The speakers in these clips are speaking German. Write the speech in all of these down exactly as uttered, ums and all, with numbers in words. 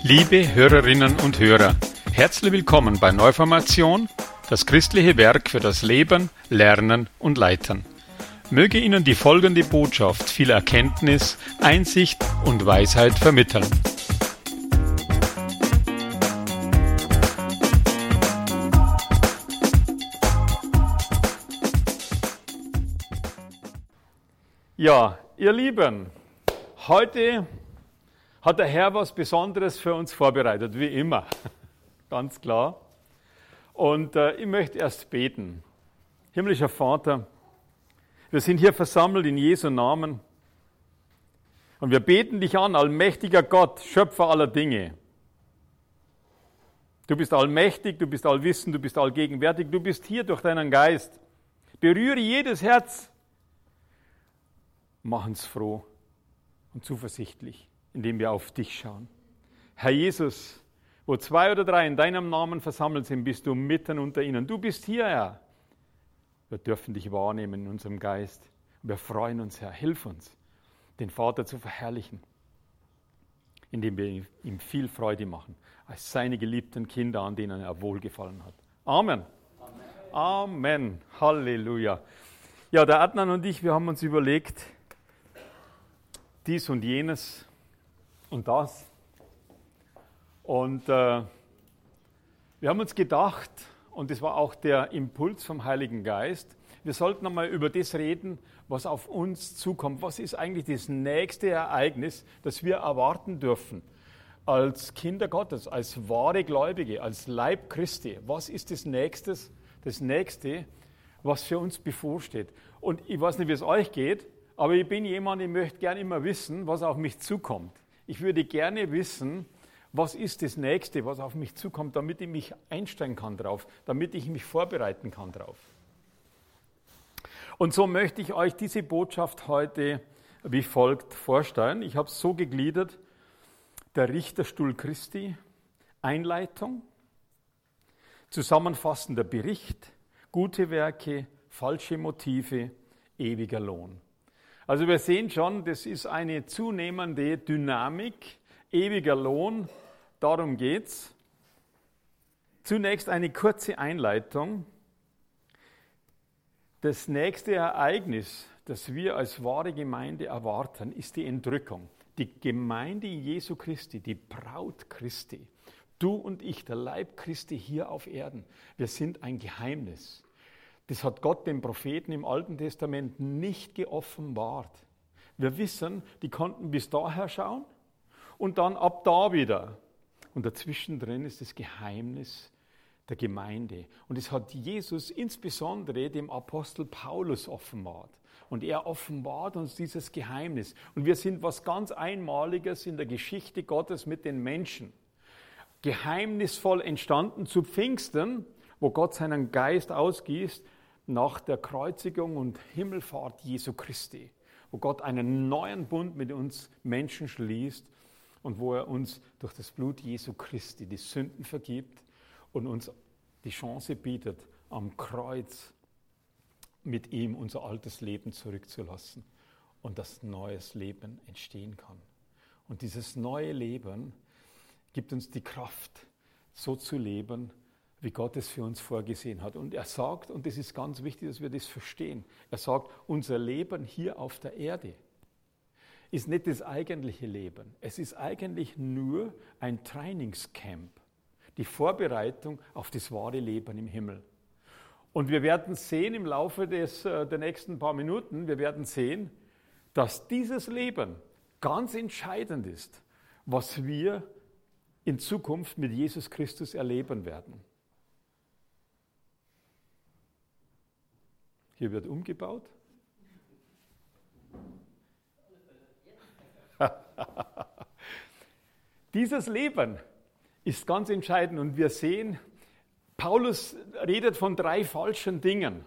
Liebe Hörerinnen und Hörer, herzlich willkommen bei Neuformation, das christliche Werk für das Leben, Lernen und Leitern. Möge Ihnen die folgende Botschaft viel Erkenntnis, Einsicht und Weisheit vermitteln. Ja, ihr Lieben, heute hat der Herr was Besonderes für uns vorbereitet, wie immer, ganz klar. Und äh, ich möchte erst beten. Himmlischer Vater, wir sind hier versammelt in Jesu Namen und wir beten dich an, allmächtiger Gott, Schöpfer aller Dinge. Du bist allmächtig, du bist allwissend, du bist allgegenwärtig, du bist hier durch deinen Geist. Berühre jedes Herz. Mach uns froh und zuversichtlich, indem wir auf dich schauen. Herr Jesus, wo zwei oder drei in deinem Namen versammelt sind, bist du mitten unter ihnen. Du bist hier, Herr. Wir dürfen dich wahrnehmen in unserem Geist. Wir freuen uns, Herr. Hilf uns, den Vater zu verherrlichen, indem wir ihm viel Freude machen, als seine geliebten Kinder, an denen er wohlgefallen hat. Amen. Amen. Amen. Halleluja. Ja, der Adnan und ich, wir haben uns überlegt, dies und jenes und das. Und äh, wir haben uns gedacht, und das war auch der Impuls vom Heiligen Geist, wir sollten einmal über das reden, was auf uns zukommt. Was ist eigentlich das nächste Ereignis, das wir erwarten dürfen als Kinder Gottes, als wahre Gläubige, als Leib Christi? Was ist das Nächste, das Nächste, was für uns bevorsteht? Und ich weiß nicht, wie es euch geht, aber ich bin jemand, ich möchte gerne immer wissen, was auf mich zukommt. Ich würde gerne wissen, was ist das Nächste, was auf mich zukommt, damit ich mich einstellen kann drauf, damit ich mich vorbereiten kann drauf. Und so möchte ich euch diese Botschaft heute wie folgt vorstellen. Ich habe es so gegliedert: der Richterstuhl Christi, Einleitung, zusammenfassender Bericht, gute Werke, falsche Motive, ewiger Lohn. Also wir sehen schon, das ist eine zunehmende Dynamik, ewiger Lohn, darum geht's. Zunächst eine kurze Einleitung. Das nächste Ereignis, das wir als wahre Gemeinde erwarten, ist die Entrückung. Die Gemeinde Jesu Christi, die Braut Christi, du und ich, der Leib Christi hier auf Erden, wir sind ein Geheimnis. Das hat Gott den Propheten im Alten Testament nicht geoffenbart. Wir wissen, die konnten bis daher schauen und dann ab da wieder. Und dazwischen drin ist das Geheimnis der Gemeinde. Und es hat Jesus insbesondere dem Apostel Paulus offenbart. Und er offenbart uns dieses Geheimnis. Und wir sind was ganz Einmaliges in der Geschichte Gottes mit den Menschen. Geheimnisvoll entstanden zu Pfingsten, wo Gott seinen Geist ausgießt, nach der Kreuzigung und Himmelfahrt Jesu Christi, wo Gott einen neuen Bund mit uns Menschen schließt und wo er uns durch das Blut Jesu Christi die Sünden vergibt und uns die Chance bietet, am Kreuz mit ihm unser altes Leben zurückzulassen und dass neues Leben entstehen kann. Und dieses neue Leben gibt uns die Kraft, so zu leben, wie Gott es für uns vorgesehen hat. Und er sagt, und das ist ganz wichtig, dass wir das verstehen, er sagt, unser Leben hier auf der Erde ist nicht das eigentliche Leben. Es ist eigentlich nur ein Trainingscamp, die Vorbereitung auf das wahre Leben im Himmel. Und wir werden sehen im Laufe des, der nächsten paar Minuten, wir werden sehen, dass dieses Leben ganz entscheidend ist, was wir in Zukunft mit Jesus Christus erleben werden. Hier wird umgebaut. Dieses Leben ist ganz entscheidend und wir sehen, Paulus redet von drei falschen Dingen.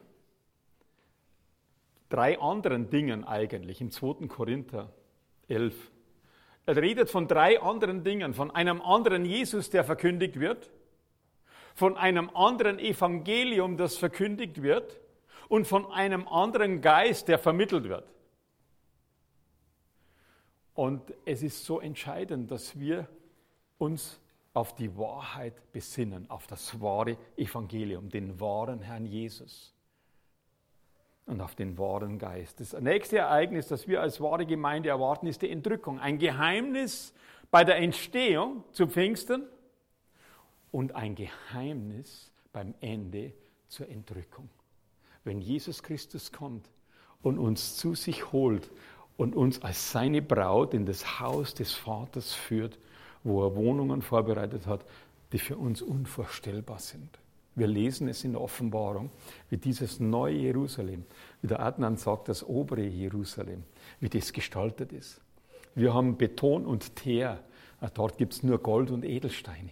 Drei anderen Dingen eigentlich im zweiten Korinther elf. Er redet von drei anderen Dingen, von einem anderen Jesus, der verkündigt wird, von einem anderen Evangelium, das verkündigt wird, und von einem anderen Geist, der vermittelt wird. Und es ist so entscheidend, dass wir uns auf die Wahrheit besinnen, auf das wahre Evangelium, den wahren Herrn Jesus und auf den wahren Geist. Das nächste Ereignis, das wir als wahre Gemeinde erwarten, ist die Entrückung. Ein Geheimnis bei der Entstehung zu Pfingsten und ein Geheimnis beim Ende zur Entrückung. Wenn Jesus Christus kommt und uns zu sich holt und uns als seine Braut in das Haus des Vaters führt, wo er Wohnungen vorbereitet hat, die für uns unvorstellbar sind. Wir lesen es in der Offenbarung, wie dieses neue Jerusalem, wie der Adnan sagt, das obere Jerusalem, wie das gestaltet ist. Wir haben Beton und Teer, dort gibt es nur Gold und Edelsteine.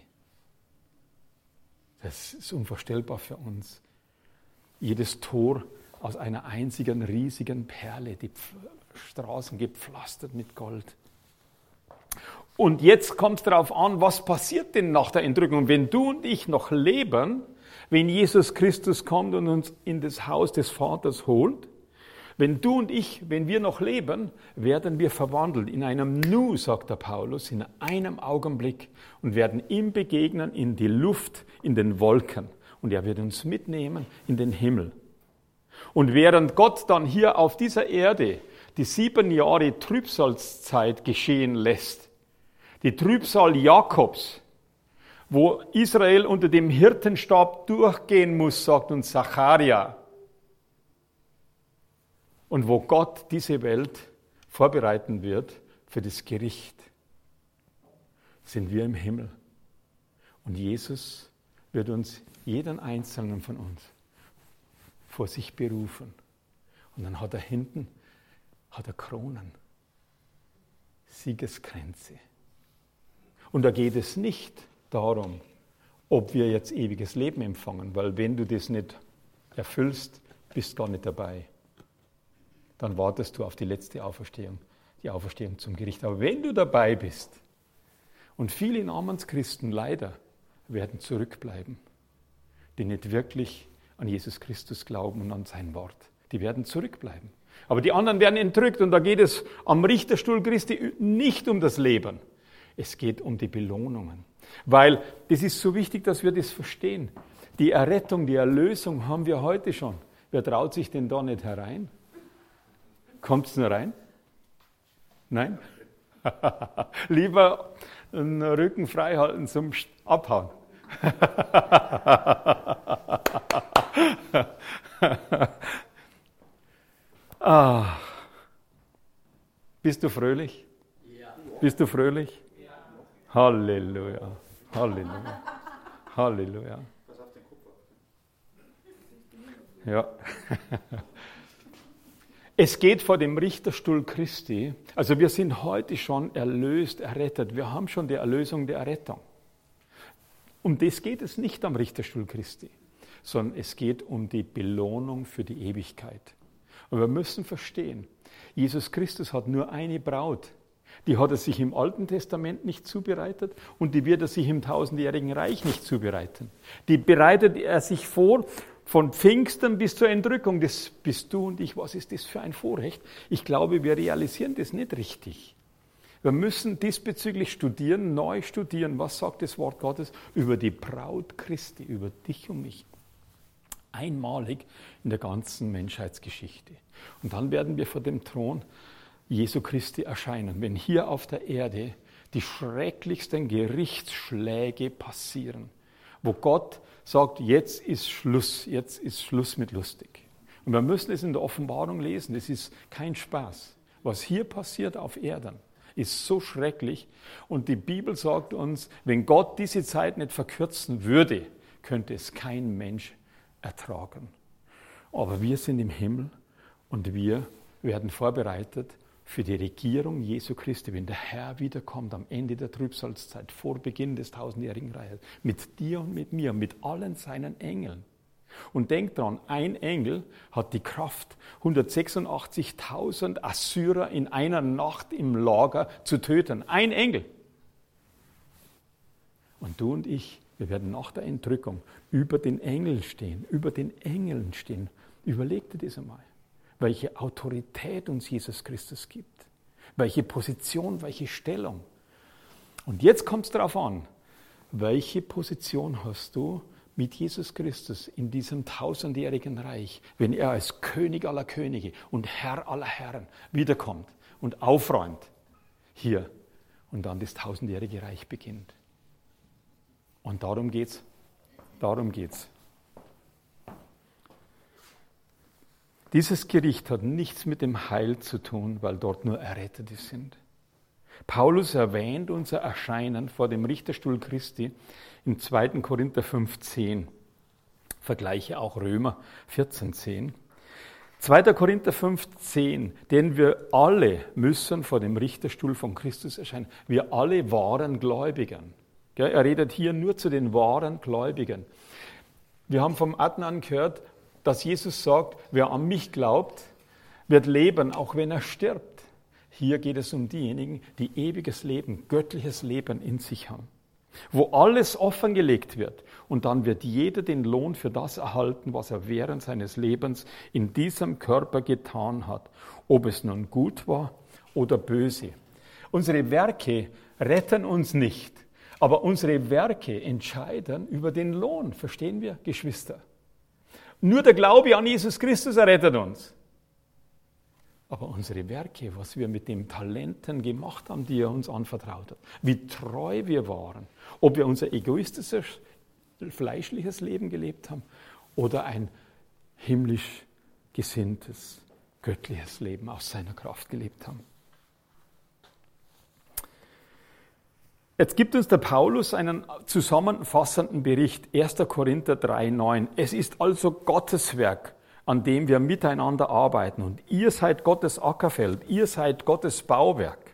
Das ist unvorstellbar für uns. Jedes Tor aus einer einzigen riesigen Perle, die Straßen gepflastert mit Gold. Und jetzt kommt es darauf an, was passiert denn nach der Entrückung? Wenn du und ich noch leben, wenn Jesus Christus kommt und uns in das Haus des Vaters holt, wenn du und ich, wenn wir noch leben, werden wir verwandelt in einem Nu, sagt der Paulus, in einem Augenblick und werden ihm begegnen in die Luft, in den Wolken. Und er wird uns mitnehmen in den Himmel. Und während Gott dann hier auf dieser Erde die sieben Jahre Trübsalzeit geschehen lässt, die Trübsal Jakobs, wo Israel unter dem Hirtenstab durchgehen muss, sagt uns Sacharja. Und wo Gott diese Welt vorbereiten wird für das Gericht, sind wir im Himmel. Und Jesus wird uns, jeden Einzelnen von uns, vor sich berufen. Und dann hat er hinten, hat er Kronen, Siegeskränze. Und da geht es nicht darum, ob wir jetzt ewiges Leben empfangen, weil wenn du das nicht erfüllst, bist gar nicht dabei. Dann wartest du auf die letzte Auferstehung, die Auferstehung zum Gericht. Aber wenn du dabei bist, und viele Namenschristen leider werden zurückbleiben, die nicht wirklich an Jesus Christus glauben und an sein Wort, die werden zurückbleiben. Aber die anderen werden entrückt und da geht es am Richterstuhl Christi nicht um das Leben. Es geht um die Belohnungen. Weil das ist so wichtig, dass wir das verstehen. Die Errettung, die Erlösung haben wir heute schon. Wer traut sich denn da nicht herein? Kommt es nur rein? Nein? Lieber den Rücken frei halten zum Abhauen. ah. Bist du fröhlich? Ja. Bist du fröhlich? Ja. Halleluja. Halleluja. Halleluja. Pass auf den Kupfer. Ja. Es geht vor dem Richterstuhl Christi. Also wir sind heute schon erlöst, errettet. Wir haben schon die Erlösung der Errettung. Um das geht es nicht am Richterstuhl Christi, sondern es geht um die Belohnung für die Ewigkeit. Und wir müssen verstehen, Jesus Christus hat nur eine Braut. Die hat er sich im Alten Testament nicht zubereitet und die wird er sich im tausendjährigen Reich nicht zubereiten. Die bereitet er sich vor von Pfingsten bis zur Entrückung. Das bist du und ich. Was ist das für ein Vorrecht? Ich glaube, wir realisieren das nicht richtig. Wir müssen diesbezüglich studieren, neu studieren, was sagt das Wort Gottes über die Braut Christi, über dich und mich. Einmalig in der ganzen Menschheitsgeschichte. Und dann werden wir vor dem Thron Jesu Christi erscheinen, wenn hier auf der Erde die schrecklichsten Gerichtsschläge passieren, wo Gott sagt, jetzt ist Schluss, jetzt ist Schluss mit lustig. Und wir müssen es in der Offenbarung lesen, das ist kein Spaß. Was hier passiert auf Erden, ist so schrecklich. Und die Bibel sagt uns, wenn Gott diese Zeit nicht verkürzen würde, könnte es kein Mensch ertragen. Aber wir sind im Himmel und wir werden vorbereitet für die Regierung Jesu Christi, wenn der Herr wiederkommt am Ende der Trübsalzeit, vor Beginn des tausendjährigen Reiches, mit dir und mit mir, mit allen seinen Engeln. Und denk dran, ein Engel hat die Kraft, hundertsechsundachtzigtausend Assyrer in einer Nacht im Lager zu töten. Ein Engel. Und du und ich, wir werden nach der Entrückung über den Engeln stehen, über den Engeln stehen. Überleg dir das einmal, welche Autorität uns Jesus Christus gibt, welche Position, welche Stellung. Und jetzt kommt es darauf an, welche Position hast du mit Jesus Christus in diesem tausendjährigen Reich, wenn er als König aller Könige und Herr aller Herren wiederkommt und aufräumt hier und dann das tausendjährige Reich beginnt. Und darum geht's. Darum geht's. Dieses Gericht hat nichts mit dem Heil zu tun, weil dort nur Errettete sind. Paulus erwähnt unser Erscheinen vor dem Richterstuhl Christi im zweiten Korinther fünf zehn. Vergleiche auch Römer vierzehn zehn. zweiter Korinther fünf zehn, denn wir alle müssen vor dem Richterstuhl von Christus erscheinen. Wir alle wahren Gläubigen. Er redet hier nur zu den wahren Gläubigen. Wir haben vom Adnan gehört, dass Jesus sagt, wer an mich glaubt, wird leben, auch wenn er stirbt. Hier geht es um diejenigen, die ewiges Leben, göttliches Leben in sich haben. Wo alles offengelegt wird und dann wird jeder den Lohn für das erhalten, was er während seines Lebens in diesem Körper getan hat, ob es nun gut war oder böse. Unsere Werke retten uns nicht, aber unsere Werke entscheiden über den Lohn, verstehen wir, Geschwister? Nur der Glaube an Jesus Christus errettet uns. Aber unsere Werke, was wir mit den Talenten gemacht haben, die er uns anvertraut hat, wie treu wir waren, ob wir unser egoistisches, fleischliches Leben gelebt haben oder ein himmlisch gesinntes, göttliches Leben aus seiner Kraft gelebt haben. Jetzt gibt uns der Paulus einen zusammenfassenden Bericht, erster Korinther drei neun. Es ist also Gottes Werk, an dem wir miteinander arbeiten. Und ihr seid Gottes Ackerfeld, ihr seid Gottes Bauwerk.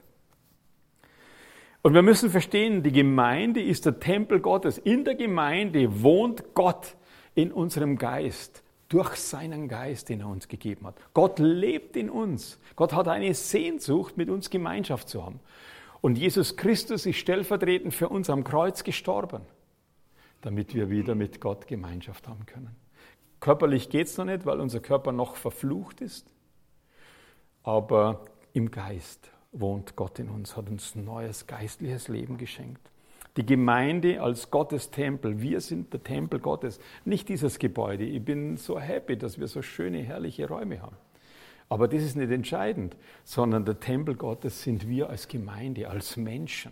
Und wir müssen verstehen, die Gemeinde ist der Tempel Gottes. In der Gemeinde wohnt Gott in unserem Geist, durch seinen Geist, den er uns gegeben hat. Gott lebt in uns. Gott hat eine Sehnsucht, mit uns Gemeinschaft zu haben. Und Jesus Christus ist stellvertretend für uns am Kreuz gestorben, damit wir wieder mit Gott Gemeinschaft haben können. Körperlich geht es noch nicht, weil unser Körper noch verflucht ist. Aber im Geist wohnt Gott in uns, hat uns ein neues geistliches Leben geschenkt. Die Gemeinde als Gottes Tempel, wir sind der Tempel Gottes, nicht dieses Gebäude. Ich bin so happy, dass wir so schöne, herrliche Räume haben. Aber das ist nicht entscheidend, sondern der Tempel Gottes sind wir als Gemeinde, als Menschen.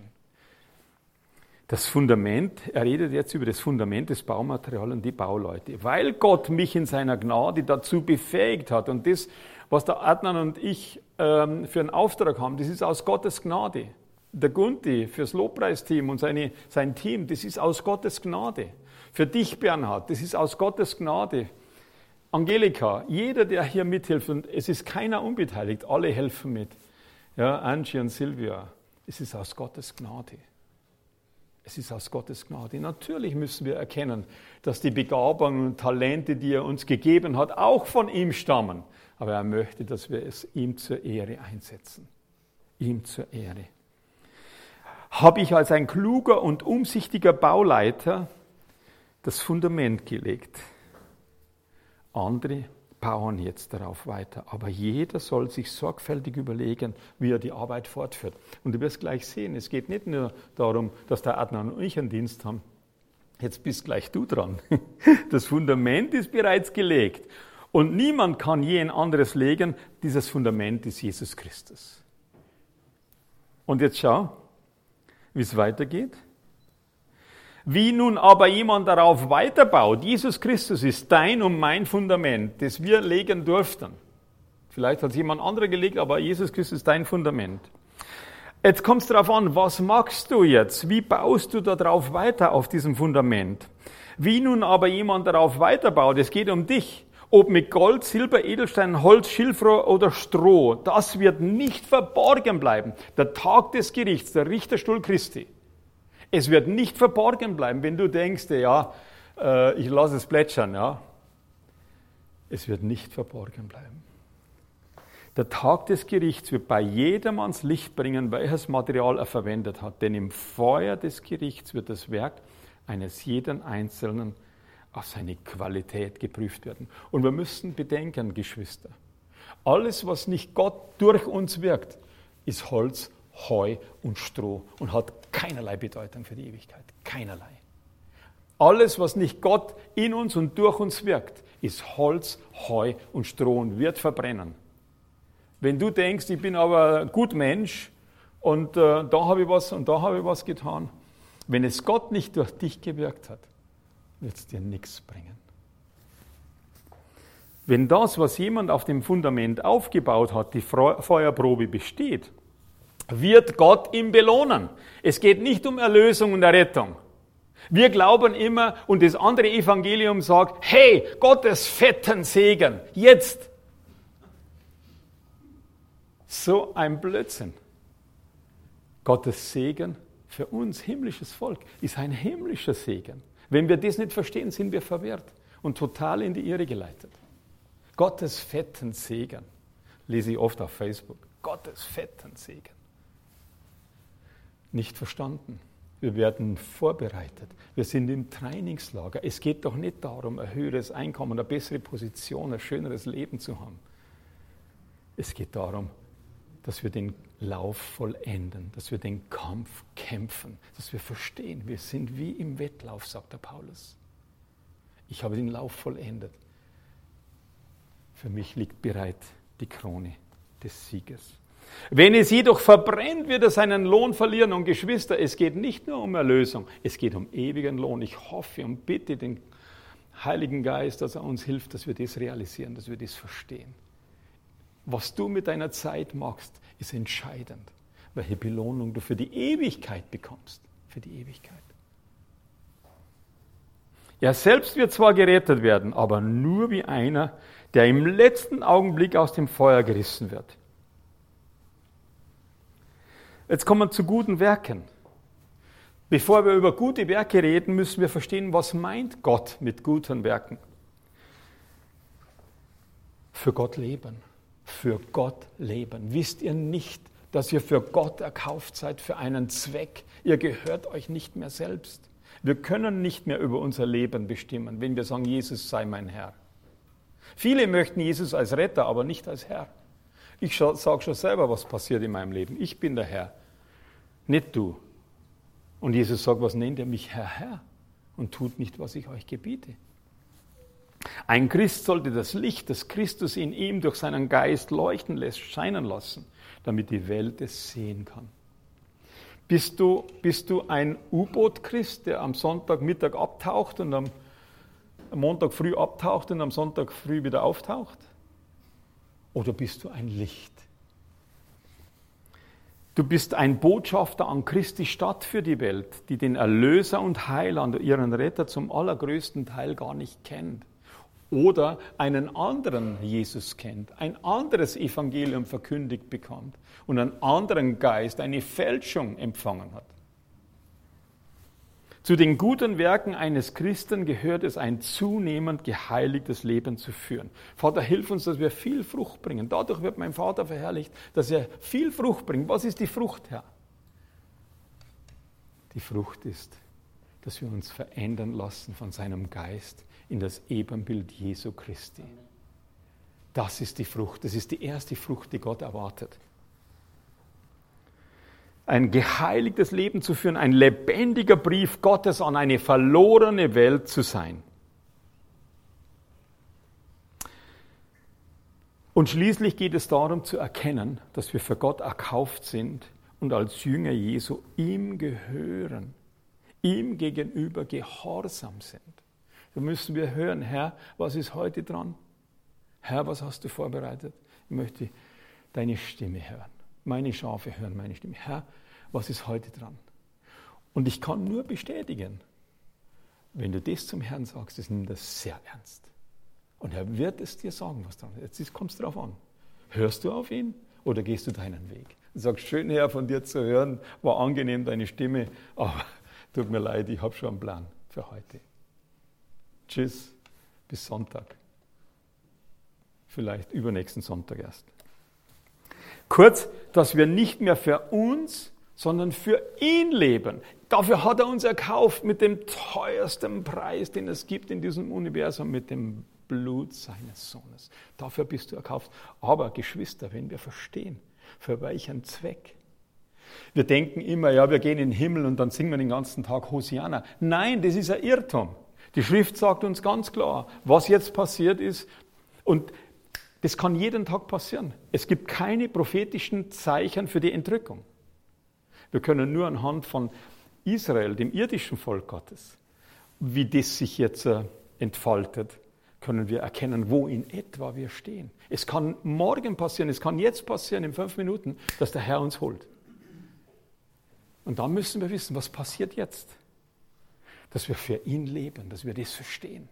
Das Fundament, er redet jetzt über das Fundament des Baumaterials und die Bauleute. Weil Gott mich in seiner Gnade dazu befähigt hat und das, was der Adnan und ich ähm, für einen Auftrag haben, das ist aus Gottes Gnade. Der Gunti fürs Lobpreisteam und seine, sein Team, das ist aus Gottes Gnade. Für dich, Bernhard, das ist aus Gottes Gnade. Angelika, jeder, der hier mithilft, und es ist keiner unbeteiligt, alle helfen mit. Ja, Angie und Silvia, es ist aus Gottes Gnade. Es ist aus Gottes Gnade. Natürlich müssen wir erkennen, dass die Begabungen und Talente, die er uns gegeben hat, auch von ihm stammen. Aber er möchte, dass wir es ihm zur Ehre einsetzen. Ihm zur Ehre. Habe ich als ein kluger und umsichtiger Bauleiter das Fundament gelegt. Andere bauen jetzt darauf weiter. Aber jeder soll sich sorgfältig überlegen, wie er die Arbeit fortführt. Und du wirst gleich sehen, es geht nicht nur darum, dass der Adnan und ich einen Dienst haben. Jetzt bist gleich du dran. Das Fundament ist bereits gelegt. Und niemand kann je ein anderes legen. Dieses Fundament ist Jesus Christus. Und jetzt schau, wie es weitergeht. Wie nun aber jemand darauf weiterbaut, Jesus Christus ist dein und mein Fundament, das wir legen durften. Vielleicht hat es jemand anderer gelegt, aber Jesus Christus ist dein Fundament. Jetzt kommt es darauf an, was machst du jetzt? Wie baust du darauf weiter auf diesem Fundament? Wie nun aber jemand darauf weiterbaut, es geht um dich. Ob mit Gold, Silber, Edelstein, Holz, Schilfrohr oder Stroh, das wird nicht verborgen bleiben. Der Tag des Gerichts, der Richterstuhl Christi. Es wird nicht verborgen bleiben, wenn du denkst, ja, äh, ich lasse es plätschern. Ja. Es wird nicht verborgen bleiben. Der Tag des Gerichts wird bei jedem ans Licht bringen, welches Material er verwendet hat. Denn im Feuer des Gerichts wird das Werk eines jeden Einzelnen auf seine Qualität geprüft werden. Und wir müssen bedenken, Geschwister, alles, was nicht Gott durch uns wirkt, ist Holz, Heu und Stroh und hat keinerlei Bedeutung für die Ewigkeit. Keinerlei. Alles, was nicht Gott in uns und durch uns wirkt, ist Holz, Heu und Stroh und wird verbrennen. Wenn du denkst, ich bin aber ein guter Mensch und äh, da habe ich was und da habe ich was getan, wenn es Gott nicht durch dich gewirkt hat, wird es dir nichts bringen. Wenn das, was jemand auf dem Fundament aufgebaut hat, die Feuerprobe besteht, wird Gott ihm belohnen. Es geht nicht um Erlösung und Errettung. Wir glauben immer, und das andere Evangelium sagt, hey, Gottes fetten Segen, jetzt. So ein Blödsinn. Gottes Segen für uns, himmlisches Volk, ist ein himmlischer Segen. Wenn wir das nicht verstehen, sind wir verwirrt und total in die Irre geleitet. Gottes fetten Segen, lese ich oft auf Facebook. Gottes fetten Segen. Nicht verstanden. Wir werden vorbereitet. Wir sind im Trainingslager. Es geht doch nicht darum, ein höheres Einkommen, eine bessere Position, ein schöneres Leben zu haben. Es geht darum, dass wir den Lauf vollenden, dass wir den Kampf kämpfen, dass wir verstehen, wir sind wie im Wettlauf, sagt der Paulus. Ich habe den Lauf vollendet. Für mich liegt bereit die Krone des Sieges. Wenn es jedoch verbrennt, wird er seinen Lohn verlieren. Und Geschwister, es geht nicht nur um Erlösung, es geht um ewigen Lohn. Ich hoffe und bitte den Heiligen Geist, dass er uns hilft, dass wir das realisieren, dass wir das verstehen. Was du mit deiner Zeit machst, ist entscheidend, welche Belohnung du für die Ewigkeit bekommst. Für die Ewigkeit. Er selbst wird zwar gerettet werden, aber nur wie einer, der im letzten Augenblick aus dem Feuer gerissen wird. Jetzt kommen wir zu guten Werken. Bevor wir über gute Werke reden, müssen wir verstehen, was meint Gott mit guten Werken. Für Gott leben. Für Gott leben. Wisst ihr nicht, dass ihr für Gott erkauft seid, für einen Zweck? Ihr gehört euch nicht mehr selbst. Wir können nicht mehr über unser Leben bestimmen, wenn wir sagen, Jesus sei mein Herr. Viele möchten Jesus als Retter, aber nicht als Herr. Ich sage schon selber, was passiert in meinem Leben. Ich bin der Herr, nicht du. Und Jesus sagt, was nennt ihr mich Herr, Herr? Und tut nicht, was ich euch gebiete. Ein Christ sollte das Licht, das Christus in ihm durch seinen Geist leuchten lässt, scheinen lassen, damit die Welt es sehen kann. Bist du, bist du ein U-Boot-Christ, der am Sonntagmittag abtaucht und am Montag früh abtaucht und am Sonntag früh wieder auftaucht? Oder bist du ein Licht? Du bist ein Botschafter an Christi Stadt für die Welt, die den Erlöser und Heiland, ihren Retter zum allergrößten Teil gar nicht kennt. Oder einen anderen Jesus kennt, ein anderes Evangelium verkündigt bekommt und einen anderen Geist, eine Fälschung empfangen hat. Zu den guten Werken eines Christen gehört es, ein zunehmend geheiligtes Leben zu führen. Vater, hilf uns, dass wir viel Frucht bringen. Dadurch wird mein Vater verherrlicht, dass er viel Frucht bringt. Was ist die Frucht, Herr? Die Frucht ist, dass wir uns verändern lassen von seinem Geist in das Ebenbild Jesu Christi. Das ist die Frucht. Das ist die erste Frucht, die Gott erwartet. Ein geheiligtes Leben zu führen, ein lebendiger Brief Gottes an eine verlorene Welt zu sein. Und schließlich geht es darum zu erkennen, dass wir für Gott erkauft sind und als Jünger Jesu ihm gehören, ihm gegenüber gehorsam sind. Da müssen wir hören, Herr, was ist heute dran? Herr, was hast du vorbereitet? Ich möchte deine Stimme hören. Meine Schafe hören meine Stimme. Herr, was ist heute dran? Und ich kann nur bestätigen, wenn du das zum Herrn sagst, das nimmt er sehr ernst. Und er wird es dir sagen, was dran ist. Jetzt kommt es darauf an. Hörst du auf ihn oder gehst du deinen Weg? Und sagst, schön, Herr, von dir zu hören, war angenehm, deine Stimme, aber tut mir leid, ich habe schon einen Plan für heute. Tschüss, bis Sonntag. Vielleicht übernächsten Sonntag erst. Kurz, dass wir nicht mehr für uns, sondern für ihn leben. Dafür hat er uns erkauft mit dem teuersten Preis, den es gibt in diesem Universum, mit dem Blut seines Sohnes. Dafür bist du erkauft. Aber Geschwister, wenn wir verstehen, für welchen Zweck, Wir denken immer, ja, wir gehen in den Himmel und dann singen wir den ganzen Tag Hosianna. Nein, das ist ein Irrtum. Die Schrift sagt uns ganz klar, was jetzt passiert ist. Und das kann jeden Tag passieren. Es gibt keine prophetischen Zeichen für die Entrückung. Wir können nur anhand von Israel, dem irdischen Volk Gottes, wie das sich jetzt entfaltet, können wir erkennen, wo in etwa wir stehen. Es kann morgen passieren, es kann jetzt passieren, in fünf Minuten, dass der Herr uns holt. Und dann müssen wir wissen, was passiert jetzt? Dass wir für ihn leben, dass wir das verstehen.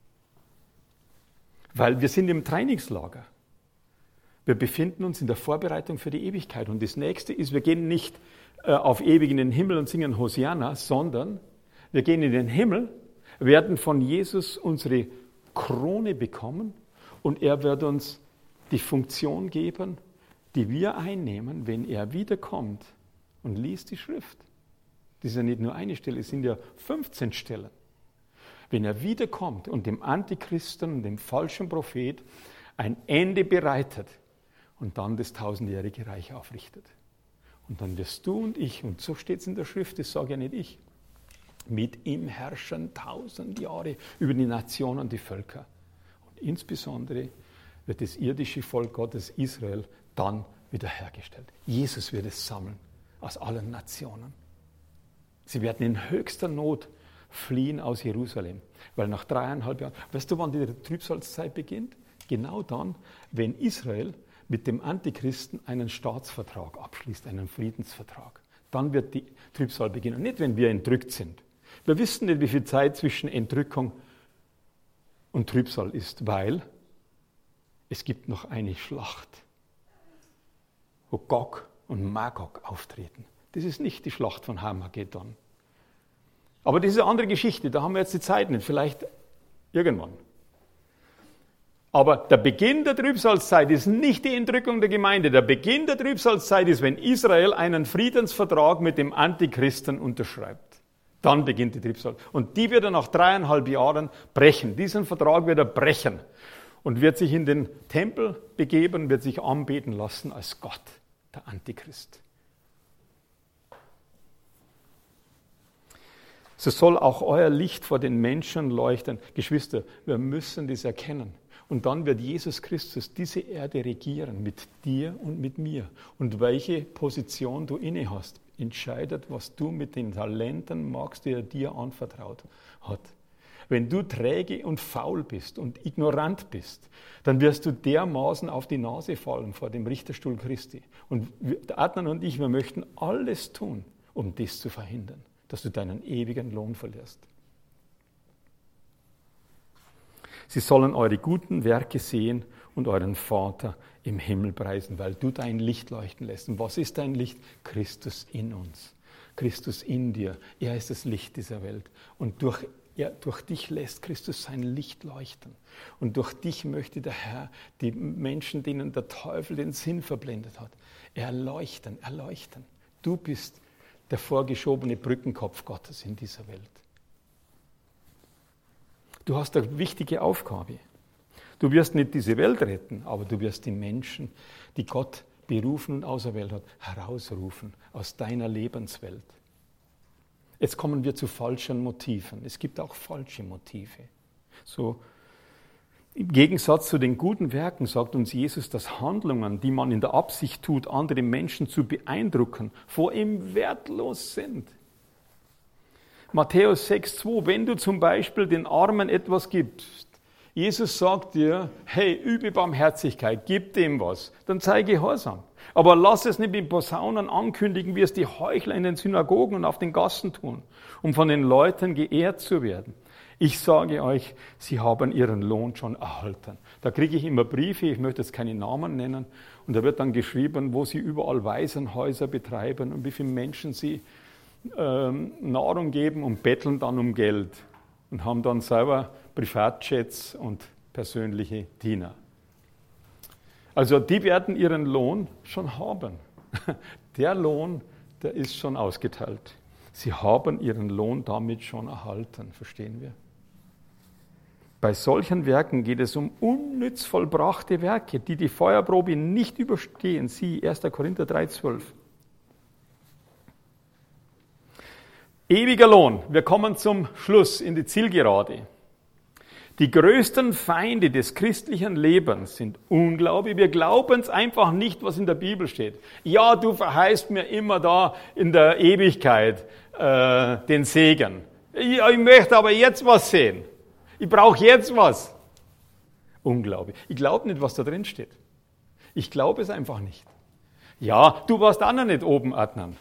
Weil wir sind im Trainingslager. Wir befinden uns in der Vorbereitung für die Ewigkeit. Und das Nächste ist, wir gehen nicht äh, auf ewig in den Himmel und singen Hosianna, sondern wir gehen in den Himmel, werden von Jesus unsere Krone bekommen und er wird uns die Funktion geben, die wir einnehmen, wenn er wiederkommt und liest die Schrift. Das ist ja nicht nur eine Stelle, es sind ja fünfzehn Stellen. Wenn er wiederkommt und dem Antichristen und dem falschen Prophet ein Ende bereitet und dann das tausendjährige Reich aufrichtet. Und dann wirst du und ich, und so steht es in der Schrift, das sage ja nicht ich, mit ihm herrschen tausend Jahre über die Nationen und die Völker. Und insbesondere wird das irdische Volk Gottes Israel dann wiederhergestellt. Jesus wird es sammeln aus allen Nationen. Sie werden in höchster Not fliehen aus Jerusalem, weil nach dreieinhalb Jahren, weißt du, wann die Trübsalzeit beginnt? Genau dann, wenn Israel mit dem Antichristen einen Staatsvertrag abschließt, einen Friedensvertrag. Dann wird die Trübsal beginnen, nicht wenn wir entrückt sind. Wir wissen nicht, wie viel Zeit zwischen Entrückung und Trübsal ist, weil es gibt noch eine Schlacht, wo Gog und Magog auftreten. Das ist nicht die Schlacht von Armageddon. Aber das ist eine andere Geschichte, da haben wir jetzt die Zeit nicht, vielleicht irgendwann. Aber der Beginn der Trübsalzeit ist nicht die Entrückung der Gemeinde. Der Beginn der Trübsalzeit ist, wenn Israel einen Friedensvertrag mit dem Antichristen unterschreibt. Dann beginnt die Trübsal. Und die wird er nach dreieinhalb Jahren brechen. Diesen Vertrag wird er brechen und wird sich in den Tempel begeben, wird sich anbeten lassen als Gott, der Antichrist. So soll auch euer Licht vor den Menschen leuchten. Geschwister, wir müssen das erkennen. Und dann wird Jesus Christus diese Erde regieren mit dir und mit mir. Und welche Position du inne hast, entscheidet, was du mit den Talenten magst, die er dir anvertraut hat. Wenn du träge und faul bist und ignorant bist, dann wirst du dermaßen auf die Nase fallen vor dem Richterstuhl Christi. Und Adnan und ich, wir möchten alles tun, um das zu verhindern, dass du deinen ewigen Lohn verlierst. Sie sollen eure guten Werke sehen und euren Vater im Himmel preisen, weil du dein Licht leuchten lässt. Und was ist dein Licht? Christus in uns, Christus in dir. Er ist das Licht dieser Welt. Und durch, ja, durch dich lässt Christus sein Licht leuchten. Und durch dich möchte der Herr die Menschen, denen der Teufel den Sinn verblendet hat, erleuchten, erleuchten. Du bist der vorgeschobene Brückenkopf Gottes in dieser Welt. Du hast eine wichtige Aufgabe. Du wirst nicht diese Welt retten, aber du wirst die Menschen, die Gott berufen und auserwählt hat, herausrufen aus deiner Lebenswelt. Jetzt kommen wir zu falschen Motiven. Es gibt auch falsche Motive. So, im Gegensatz zu den guten Werken sagt uns Jesus, dass Handlungen, die man in der Absicht tut, andere Menschen zu beeindrucken, vor ihm wertlos sind. Matthäus sechs zwei, wenn du zum Beispiel den Armen etwas gibst, Jesus sagt dir, hey, übe Barmherzigkeit, gib dem was, dann sei gehorsam. Aber lass es nicht mit Posaunen ankündigen, wie es die Heuchler in den Synagogen und auf den Gassen tun, um von den Leuten geehrt zu werden. Ich sage euch, sie haben ihren Lohn schon erhalten. Da kriege ich immer Briefe, ich möchte jetzt keine Namen nennen, und da wird dann geschrieben, wo sie überall Waisenhäuser betreiben und wie viele Menschen sie ähm, Nahrung geben und betteln dann um Geld und haben dann selber Privatjets und persönliche Diener. Also die werden ihren Lohn schon haben. Der Lohn, der ist schon ausgeteilt. Sie haben ihren Lohn damit schon erhalten, verstehen wir? Bei solchen Werken geht es um unnütz vollbrachte Werke, die die Feuerprobe nicht überstehen. Sie, erster Korinther drei zwölf. Ewiger Lohn. Wir kommen zum Schluss in die Zielgerade. Die größten Feinde des christlichen Lebens sind Unglaube. Wir glauben es einfach nicht, was in der Bibel steht. Ja, du verheißt mir immer da in der Ewigkeit äh, den Segen. Ich, ich möchte aber jetzt was sehen. Ich brauche jetzt was. Unglaube. Ich glaube nicht, was da drin steht. Ich glaube es einfach nicht. Ja, du warst auch noch nicht oben, Adnan.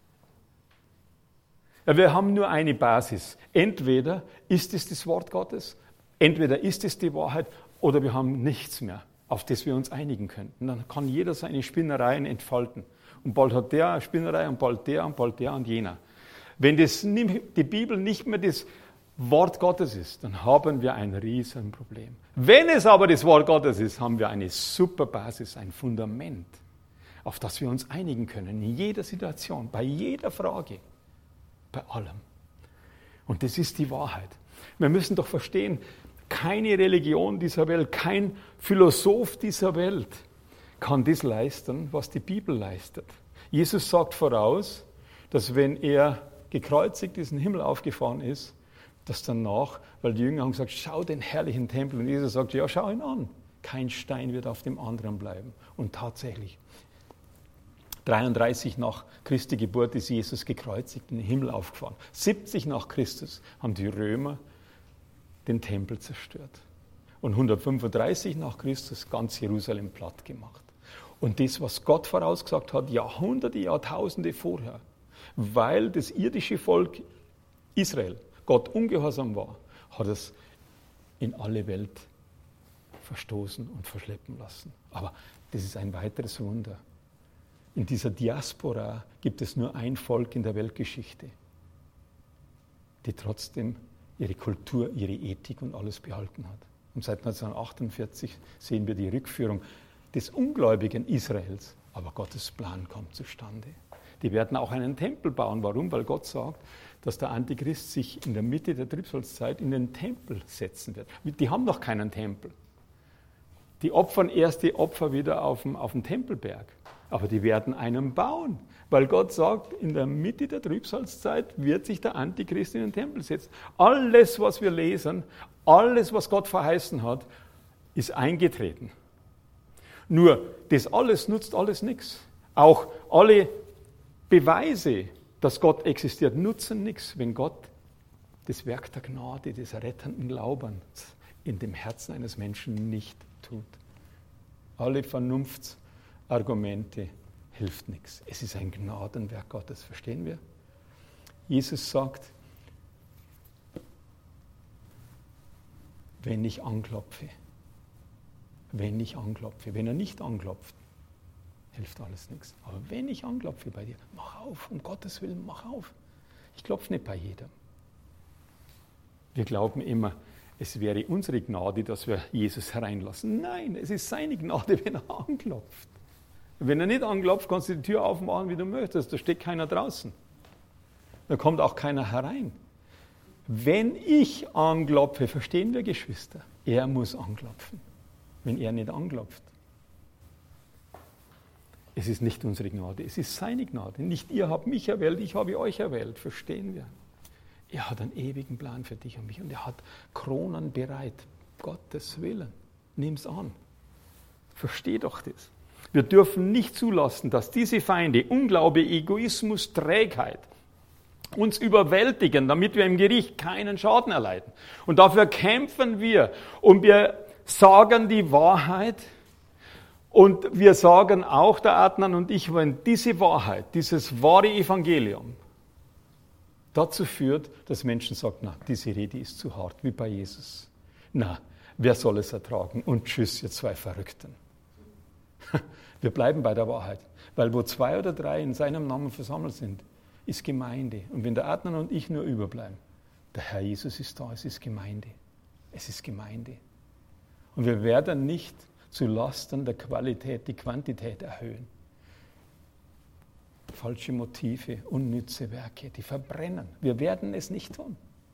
Ja, wir haben nur eine Basis. Entweder ist es das Wort Gottes, entweder ist es die Wahrheit, oder wir haben nichts mehr, auf das wir uns einigen könnten. Dann kann jeder seine Spinnereien entfalten. Und bald hat der eine Spinnerei und bald der und bald der und jener. Wenn das, die Bibel nicht mehr das Wort Gottes ist, dann haben wir ein Riesenproblem. Wenn es aber das Wort Gottes ist, haben wir eine super Basis, ein Fundament, auf das wir uns einigen können, in jeder Situation, bei jeder Frage. Bei allem. Und das ist die Wahrheit. Wir müssen doch verstehen, keine Religion dieser Welt, kein Philosoph dieser Welt kann das leisten, was die Bibel leistet. Jesus sagt voraus, dass wenn er gekreuzigt ist, in den Himmel aufgefahren ist, dass danach, weil die Jünger haben gesagt, schau den herrlichen Tempel. Und Jesus sagt, ja, schau ihn an. Kein Stein wird auf dem anderen bleiben. Und tatsächlich, dreiunddreißig nach Christi Geburt ist Jesus gekreuzigt, in den Himmel aufgefahren. siebzig nach Christus haben die Römer den Tempel zerstört. Und hundertfünfunddreißig nach Christus ganz Jerusalem platt gemacht. Und das, was Gott vorausgesagt hat, Jahrhunderte, Jahrtausende vorher, weil das irdische Volk Israel Gott ungehorsam war, hat es in alle Welt verstoßen und verschleppen lassen. Aber das ist ein weiteres Wunder. In dieser Diaspora gibt es nur ein Volk in der Weltgeschichte, die trotzdem ihre Kultur, ihre Ethik und alles behalten hat. Und seit neunzehnhundertachtundvierzig sehen wir die Rückführung des ungläubigen Israels. Aber Gottes Plan kommt zustande. Die werden auch einen Tempel bauen. Warum? Weil Gott sagt, dass der Antichrist sich in der Mitte der Trübsalzeit in den Tempel setzen wird. Die haben noch keinen Tempel. Die opfern erst die Opfer wieder auf dem, auf dem Tempelberg. Aber die werden einen bauen, weil Gott sagt, in der Mitte der Trübsalzeit wird sich der Antichrist in den Tempel setzen. Alles, was wir lesen, alles, was Gott verheißen hat, ist eingetreten. Nur, das alles nutzt alles nichts. Auch alle Beweise, dass Gott existiert, nutzen nichts, wenn Gott das Werk der Gnade, des rettenden Glaubens in dem Herzen eines Menschen nicht tut. Alle Vernunftsargumente hilft nichts. Es ist ein Gnadenwerk Gottes, verstehen wir? Jesus sagt, wenn ich anklopfe, wenn ich anklopfe, wenn er nicht anklopft, hilft alles nichts. Aber wenn ich anklopfe bei dir, mach auf, um Gottes Willen, mach auf. Ich klopfe nicht bei jedem. Wir glauben immer, es wäre unsere Gnade, dass wir Jesus hereinlassen. Nein, es ist seine Gnade, wenn er anklopft. Wenn er nicht anklopft, kannst du die Tür aufmachen, wie du möchtest. Da steht keiner draußen. Da kommt auch keiner herein. Wenn ich anklopfe, verstehen wir, Geschwister, er muss anklopfen. Wenn er nicht anklopft. Es ist nicht unsere Gnade, es ist seine Gnade. Nicht ihr habt mich erwählt, ich habe euch erwählt, verstehen wir. Er hat einen ewigen Plan für dich und mich und er hat Kronen bereit. Gottes Willen, nimm's an. Versteh doch das. Wir dürfen nicht zulassen, dass diese Feinde, Unglaube, Egoismus, Trägheit, uns überwältigen, damit wir im Gericht keinen Schaden erleiden. Und dafür kämpfen wir und wir sagen die Wahrheit und wir sagen auch, der Adnan und ich, wenn diese Wahrheit, dieses wahre Evangelium dazu führt, dass Menschen sagen, na, diese Rede ist zu hart, wie bei Jesus. Na, wer soll es ertragen? Und tschüss, ihr zwei Verrückten. Wir bleiben bei der Wahrheit, weil wo zwei oder drei in seinem Namen versammelt sind, ist Gemeinde. Und wenn der Adnan und ich nur überbleiben, der Herr Jesus ist da, es ist Gemeinde. Es ist Gemeinde. Und wir werden nicht zu Lasten der Qualität die Quantität erhöhen. Falsche Motive, unnütze Werke, die verbrennen. Wir werden es nicht tun.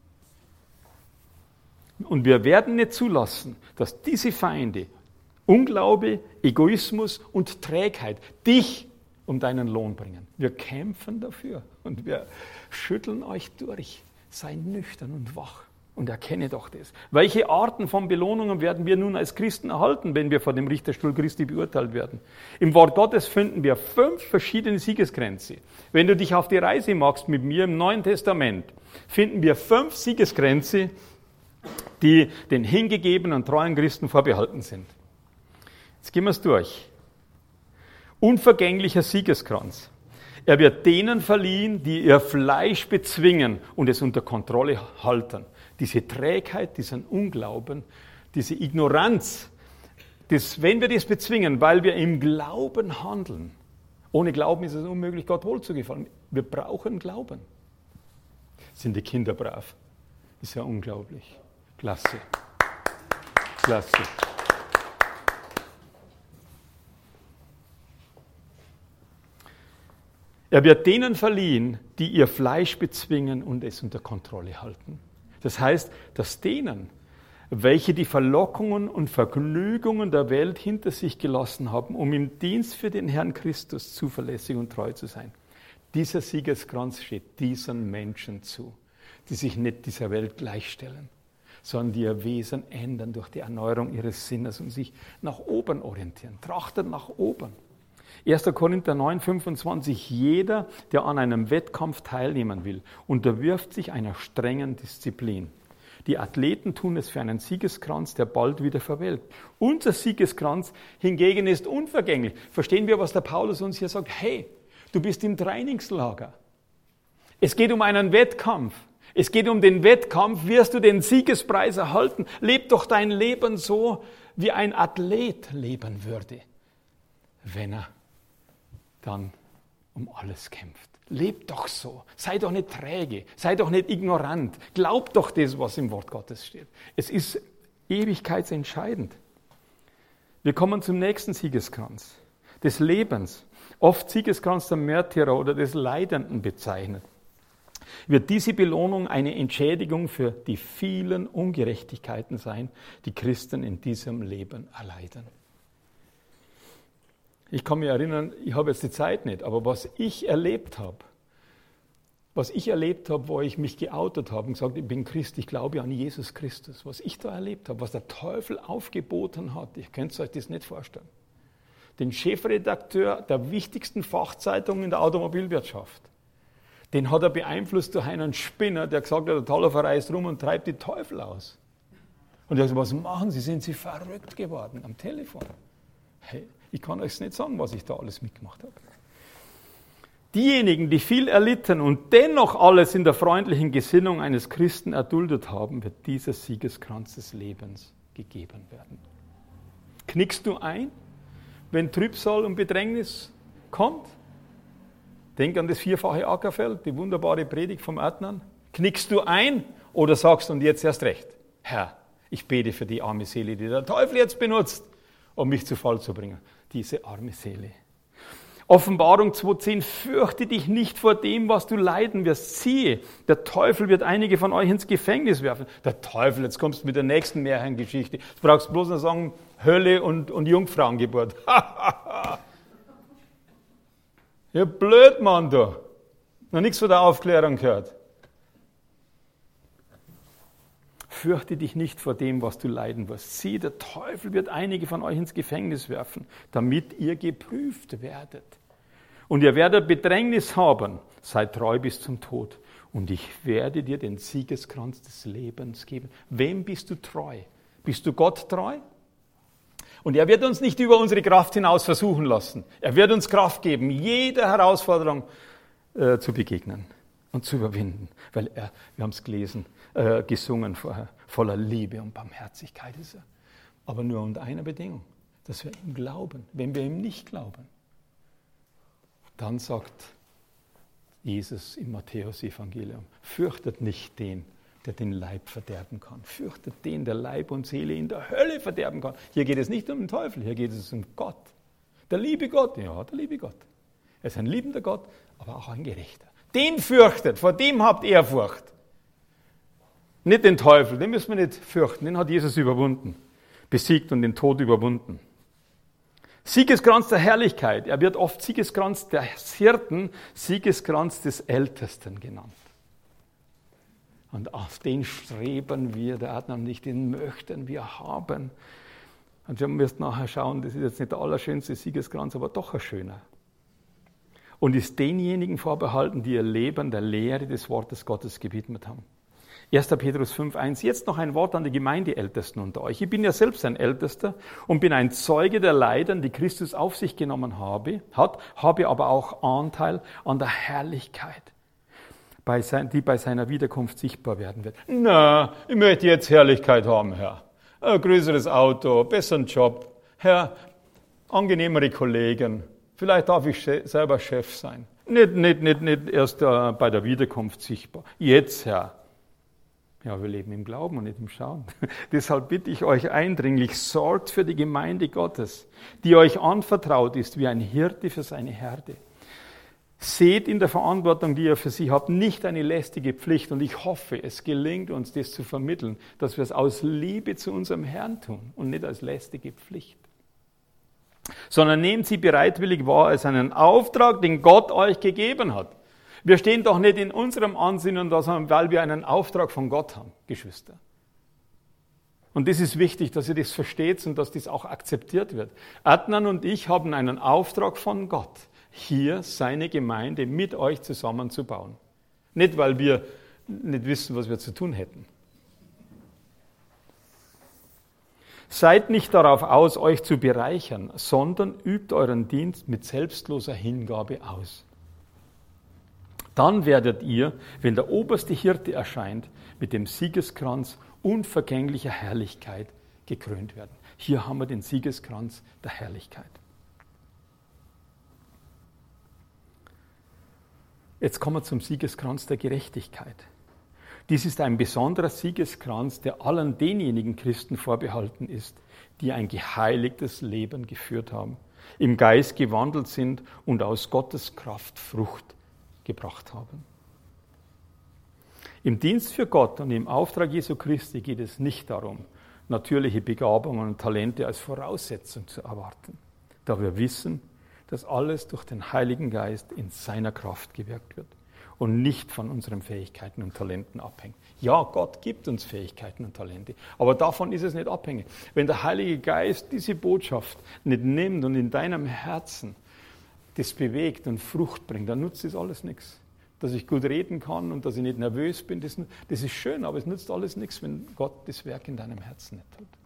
Und wir werden nicht zulassen, dass diese Feinde, Unglaube, Egoismus und Trägheit dich um deinen Lohn bringen. Wir kämpfen dafür und wir schütteln euch durch. Sei nüchtern und wach und erkenne doch das. Welche Arten von Belohnungen werden wir nun als Christen erhalten, wenn wir vor dem Richterstuhl Christi beurteilt werden? Im Wort Gottes finden wir fünf verschiedene Siegeskränze. Wenn du dich auf die Reise machst mit mir im Neuen Testament, finden wir fünf Siegeskränze, die den hingegebenen und treuen Christen vorbehalten sind. Jetzt gehen wir es durch. Unvergänglicher Siegeskranz. Er wird denen verliehen, die ihr Fleisch bezwingen und es unter Kontrolle halten. Diese Trägheit, diesen Unglauben, diese Ignoranz, das, wenn wir das bezwingen, weil wir im Glauben handeln. Ohne Glauben ist es unmöglich, Gott wohlzugefallen. Wir brauchen Glauben. Sind die Kinder brav? Ist ja unglaublich. Klasse. Klasse. Er wird denen verliehen, die ihr Fleisch bezwingen und es unter Kontrolle halten. Das heißt, dass denen, welche die Verlockungen und Vergnügungen der Welt hinter sich gelassen haben, um im Dienst für den Herrn Christus zuverlässig und treu zu sein. Dieser Siegeskranz steht diesen Menschen zu, die sich nicht dieser Welt gleichstellen, sondern die ihr Wesen ändern durch die Erneuerung ihres Sinnes und sich nach oben orientieren. Trachtet nach oben. erster Korinther neun, fünfundzwanzig. Jeder, der an einem Wettkampf teilnehmen will, unterwirft sich einer strengen Disziplin. Die Athleten tun es für einen Siegeskranz, der bald wieder verwelkt. Unser Siegeskranz hingegen ist unvergänglich. Verstehen wir, was der Paulus uns hier sagt? Hey, du bist im Trainingslager. Es geht um einen Wettkampf. Es geht um den Wettkampf. Wirst du den Siegespreis erhalten? Leb doch dein Leben so, wie ein Athlet leben würde, wenn er dann um alles kämpft. Lebt doch so. Sei doch nicht träge. Sei doch nicht ignorant. Glaub doch das, was im Wort Gottes steht. Es ist ewigkeitsentscheidend. Wir kommen zum nächsten Siegeskranz. Des Lebens. Oft Siegeskranz der Märtyrer oder des Leidenden bezeichnet. Wird diese Belohnung eine Entschädigung für die vielen Ungerechtigkeiten sein, die Christen in diesem Leben erleiden. Ich kann mich erinnern, ich habe jetzt die Zeit nicht, aber was ich erlebt habe, was ich erlebt habe, wo ich mich geoutet habe und gesagt, ich bin Christ, ich glaube an Jesus Christus, was ich da erlebt habe, was der Teufel aufgeboten hat, ich könnte euch das nicht vorstellen. Den Chefredakteur der wichtigsten Fachzeitung in der Automobilwirtschaft, den hat er beeinflusst durch einen Spinner, der gesagt hat, der Tauler reist rum und treibt die Teufel aus. Und er hat gesagt, was machen Sie? Sind Sie verrückt geworden am Telefon? Hey, ich kann euch nicht sagen, was ich da alles mitgemacht habe. Diejenigen, die viel erlitten und dennoch alles in der freundlichen Gesinnung eines Christen erduldet haben, wird dieser Siegeskranz des Lebens gegeben werden. Knickst du ein, wenn Trübsal und Bedrängnis kommt? Denk an das vierfache Ackerfeld, die wunderbare Predigt vom Adnan. Knickst du ein oder sagst du, und jetzt erst recht, Herr, ich bete für die arme Seele, die der Teufel jetzt benutzt, um mich zu Fall zu bringen. Diese arme Seele. Offenbarung zwei zehn, fürchte dich nicht vor dem, was du leiden wirst. Siehe, der Teufel wird einige von euch ins Gefängnis werfen. Der Teufel, jetzt kommst du mit der nächsten Märchengeschichte. Du brauchst bloß noch sagen, Hölle und, und Jungfrauengeburt. Ja, blöd, Mann, du. Noch nichts von der Aufklärung gehört. Fürchte dich nicht vor dem, was du leiden wirst. Sieh, der Teufel wird einige von euch ins Gefängnis werfen, damit ihr geprüft werdet. Und ihr werdet Bedrängnis haben, seid treu bis zum Tod. Und ich werde dir den Siegeskranz des Lebens geben. Wem bist du treu? Bist du Gott treu? Und er wird uns nicht über unsere Kraft hinaus versuchen lassen. Er wird uns Kraft geben, jeder Herausforderung äh, zu begegnen und zu überwinden. Weil er, wir haben es gelesen, äh, gesungen vorher, voller Liebe und Barmherzigkeit ist er. Aber nur unter einer Bedingung, dass wir ihm glauben. Wenn wir ihm nicht glauben, dann sagt Jesus im Matthäus-Evangelium, fürchtet nicht den, der den Leib verderben kann. Fürchtet den, der Leib und Seele in der Hölle verderben kann. Hier geht es nicht um den Teufel, hier geht es um Gott. Der liebe Gott, ja, der liebe Gott. Er ist ein liebender Gott, aber auch ein Gerechter. Den fürchtet, vor dem habt Ehrfurcht. Nicht den Teufel, den müssen wir nicht fürchten, den hat Jesus überwunden, besiegt und den Tod überwunden. Siegeskranz der Herrlichkeit. Er wird oft Siegeskranz des Hirten, Siegeskranz des Ältesten genannt. Und auf den streben wir, der Adnan nicht, den möchten wir haben. Und wir müssen nachher schauen, das ist jetzt nicht der allerschönste Siegeskranz, aber doch ein schöner. Und ist denjenigen vorbehalten, die ihr Leben der Lehre des Wortes Gottes gewidmet haben. erster Petrus fünf eins, jetzt noch ein Wort an die Gemeindeältesten unter euch. Ich bin ja selbst ein Ältester und bin ein Zeuge der Leiden, die Christus auf sich genommen habe, hat, habe aber auch Anteil an der Herrlichkeit, bei sein, die bei seiner Wiederkunft sichtbar werden wird. Na, ich möchte jetzt Herrlichkeit haben, Herr. Ein größeres Auto, besseren Job, Herr, angenehmere Kollegen. Vielleicht darf ich selber Chef sein. Nicht, nicht, nicht, nicht erst äh, bei der Wiederkunft sichtbar. Jetzt, Herr. Ja, wir leben im Glauben und nicht im Schauen. Deshalb bitte ich euch eindringlich, sorgt für die Gemeinde Gottes, die euch anvertraut ist wie ein Hirte für seine Herde. Seht in der Verantwortung, die ihr für sie habt, nicht eine lästige Pflicht. Und ich hoffe, es gelingt uns, das zu vermitteln, dass wir es aus Liebe zu unserem Herrn tun und nicht als lästige Pflicht. Sondern nehmt sie bereitwillig wahr als einen Auftrag, den Gott euch gegeben hat. Wir stehen doch nicht in unserem Ansinnen da, sondern weil wir einen Auftrag von Gott haben, Geschwister. Und das ist wichtig, dass ihr das versteht und dass das auch akzeptiert wird. Adnan und ich haben einen Auftrag von Gott, hier seine Gemeinde mit euch zusammenzubauen. Nicht, weil wir nicht wissen, was wir zu tun hätten. Seid nicht darauf aus, euch zu bereichern, sondern übt euren Dienst mit selbstloser Hingabe aus. Dann werdet ihr, wenn der oberste Hirte erscheint, mit dem Siegeskranz unvergänglicher Herrlichkeit gekrönt werden. Hier haben wir den Siegeskranz der Herrlichkeit. Jetzt kommen wir zum Siegeskranz der Gerechtigkeit. Dies ist ein besonderer Siegeskranz, der allen denjenigen Christen vorbehalten ist, die ein geheiligtes Leben geführt haben, im Geist gewandelt sind und aus Gottes Kraft Frucht gebracht haben. Im Dienst für Gott und im Auftrag Jesu Christi geht es nicht darum, natürliche Begabungen und Talente als Voraussetzung zu erwarten, da wir wissen, dass alles durch den Heiligen Geist in seiner Kraft gewirkt wird und nicht von unseren Fähigkeiten und Talenten abhängt. Ja, Gott gibt uns Fähigkeiten und Talente, aber davon ist es nicht abhängig. Wenn der Heilige Geist diese Botschaft nicht nimmt und in deinem Herzen das bewegt und Frucht bringt, dann nutzt das alles nichts. Dass ich gut reden kann und dass ich nicht nervös bin, das, das ist schön, aber es nutzt alles nichts, wenn Gott das Werk in deinem Herzen nicht tut.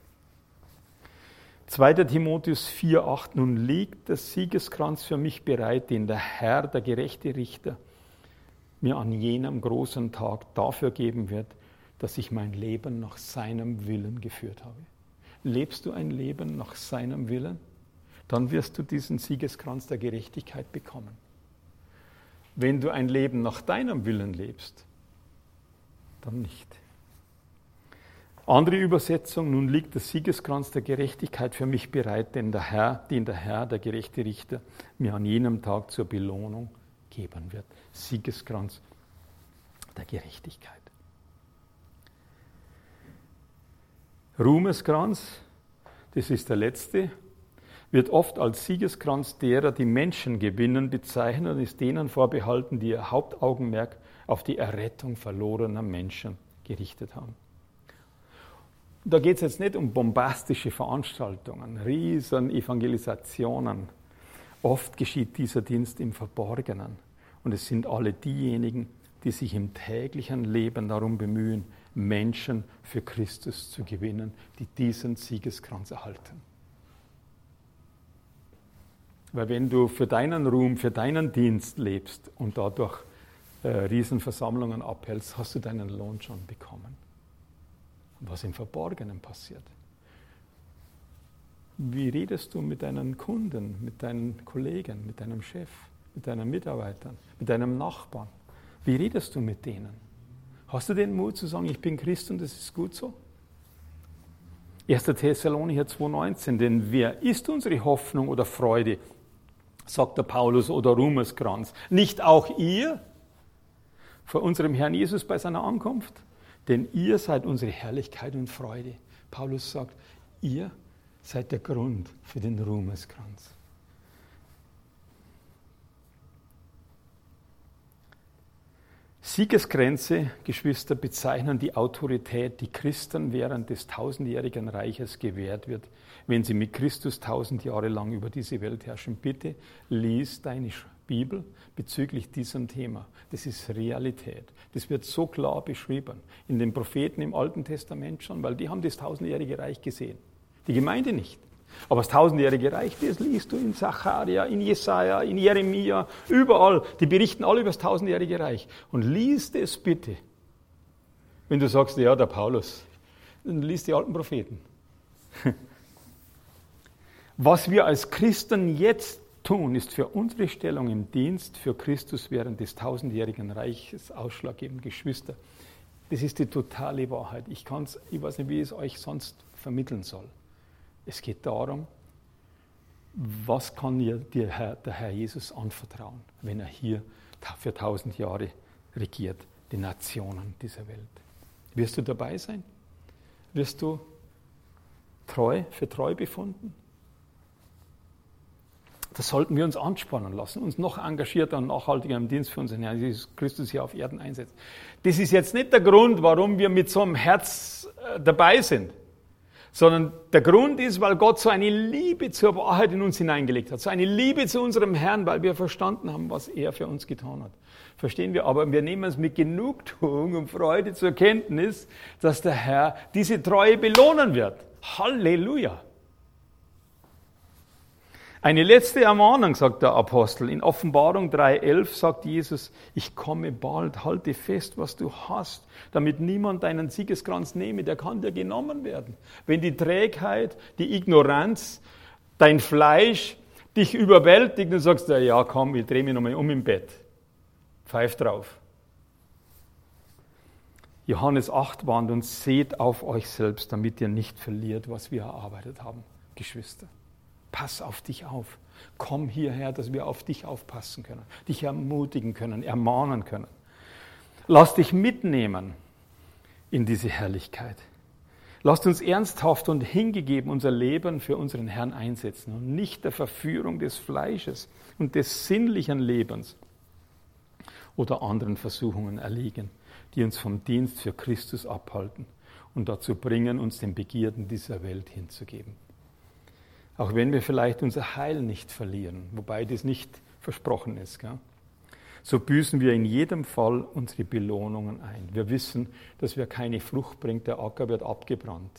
zweiter Timotheus vier acht, nun liegt der Siegeskranz für mich bereit, den der Herr, der gerechte Richter, mir an jenem großen Tag dafür geben wird, dass ich mein Leben nach seinem Willen geführt habe. Lebst du ein Leben nach seinem Willen? Dann wirst du diesen Siegeskranz der Gerechtigkeit bekommen. Wenn du ein Leben nach deinem Willen lebst, dann nicht. Andere Übersetzung, nun liegt der Siegeskranz der Gerechtigkeit für mich bereit, den der Herr, den der Herr, der gerechte Richter, mir an jenem Tag zur Belohnung geben wird. Siegeskranz der Gerechtigkeit. Ruhmeskranz, das ist der letzte, wird oft als Siegeskranz derer, die Menschen gewinnen, bezeichnet und ist denen vorbehalten, die ihr Hauptaugenmerk auf die Errettung verlorener Menschen gerichtet haben. Da geht es jetzt nicht um bombastische Veranstaltungen, riesen Evangelisationen. Oft geschieht dieser Dienst im Verborgenen. Und es sind alle diejenigen, die sich im täglichen Leben darum bemühen, Menschen für Christus zu gewinnen, die diesen Siegeskranz erhalten. Weil wenn du für deinen Ruhm, für deinen Dienst lebst und dadurch äh, Riesenversammlungen abhältst, hast du deinen Lohn schon bekommen. Was im Verborgenen passiert. Wie redest du mit deinen Kunden, mit deinen Kollegen, mit deinem Chef, mit deinen Mitarbeitern, mit deinem Nachbarn? Wie redest du mit denen? Hast du den Mut zu sagen, ich bin Christ und das ist gut so? erster Thessalonicher zwei neunzehn, denn wer ist unsere Hoffnung oder Freude, sagt der Paulus, oder Ruhmeskranz? Nicht auch ihr vor unserem Herrn Jesus bei seiner Ankunft? Denn ihr seid unsere Herrlichkeit und Freude. Paulus sagt, ihr seid der Grund für den Ruhmeskranz. Siegeskränze, Geschwister, bezeichnen die Autorität, die Christen während des tausendjährigen Reiches gewährt wird, wenn sie mit Christus tausend Jahre lang über diese Welt herrschen. Bitte lies deine Bibel bezüglich diesem Thema. Das ist Realität. Das wird so klar beschrieben in den Propheten im Alten Testament schon, weil die haben das tausendjährige Reich gesehen. Die Gemeinde nicht. Aber das tausendjährige Reich, das liest du in Sacharja, in Jesaja, in Jeremia, überall. Die berichten alle über das tausendjährige Reich. Und liest es bitte. Wenn du sagst, ja, der Paulus, dann liest die alten Propheten. Was wir als Christen jetzt tun, ist für unsere Stellung im Dienst für Christus während des tausendjährigen Reiches ausschlaggebend, Geschwister. Das ist die totale Wahrheit. Ich kann's, ich weiß nicht, wie ich es euch sonst vermitteln soll. Es geht darum, was kann dir der Herr, der Herr Jesus anvertrauen, wenn er hier für tausend Jahre regiert, die Nationen dieser Welt. Wirst du dabei sein? Wirst du treu, für treu befunden? Das sollten wir uns anspannen lassen, uns noch engagierter und nachhaltiger im Dienst für unseren Herrn Jesus Christus hier auf Erden einsetzen. Das ist jetzt nicht der Grund, warum wir mit so einem Herz dabei sind, sondern der Grund ist, weil Gott so eine Liebe zur Wahrheit in uns hineingelegt hat, so eine Liebe zu unserem Herrn, weil wir verstanden haben, was er für uns getan hat. Verstehen wir? Aber wir nehmen es mit Genugtuung und Freude zur Kenntnis, dass der Herr diese Treue belohnen wird. Halleluja! Eine letzte Ermahnung, sagt der Apostel. In Offenbarung drei elf sagt Jesus, ich komme bald, halte fest, was du hast, damit niemand deinen Siegeskranz nehme, der kann dir genommen werden. Wenn die Trägheit, die Ignoranz, dein Fleisch dich überwältigt, dann sagst du, ja komm, ich drehe mich nochmal um im Bett. Pfeif drauf. Johannes acht warnt uns, seht auf euch selbst, damit ihr nicht verliert, was wir erarbeitet haben, Geschwister. Pass auf dich auf. Komm hierher, dass wir auf dich aufpassen können, dich ermutigen können, ermahnen können. Lass dich mitnehmen in diese Herrlichkeit. Lasst uns ernsthaft und hingegeben unser Leben für unseren Herrn einsetzen und nicht der Verführung des Fleisches und des sinnlichen Lebens oder anderen Versuchungen erliegen, die uns vom Dienst für Christus abhalten und dazu bringen, uns den Begierden dieser Welt hinzugeben. Auch wenn wir vielleicht unser Heil nicht verlieren, wobei das nicht versprochen ist, gell? So büßen wir in jedem Fall unsere Belohnungen ein. Wir wissen, dass wir keine Frucht bringen, der Acker wird abgebrannt.